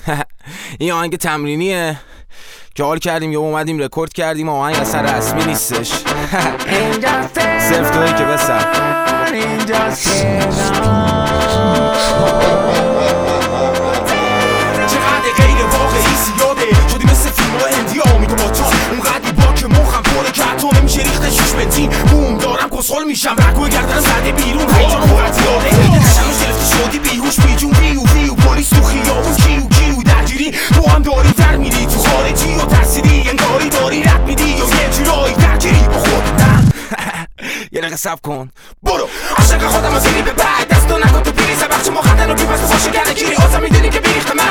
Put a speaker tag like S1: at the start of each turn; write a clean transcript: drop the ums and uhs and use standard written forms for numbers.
S1: این آهنگ تمرینیه که حال کردیم یا اومدیم رکورد کردیم. آهنگ اصلا رسمی نیستش. صرف تویی که بسر
S2: چقدر غیر واقعی زیاده شدی مثل فیلم ها هندی آمیدو با تا اونقدی با که مخم پره که حتی نمیشه ریخته 6 متری بوم دارم کسخل میشم رگوی گردنم زده بیرون هیجان اونقدر یاده دیگه تشنش گرفتی شدی بیهوش بیجون بیو پلیس تو خیابون کیو درگیری تو هم داری در میری تو خارجی و ترسیدی انگاری داری رد میدی یا یه جورایی درگیری با خود
S1: یه دقیقه صبر کن
S2: برو عاشق خودم از اینی به بعد دستو نکن تو پیری سبخ چه مخدن و بی پس تو خوشگره گیری آزم میدونی که بیریخت من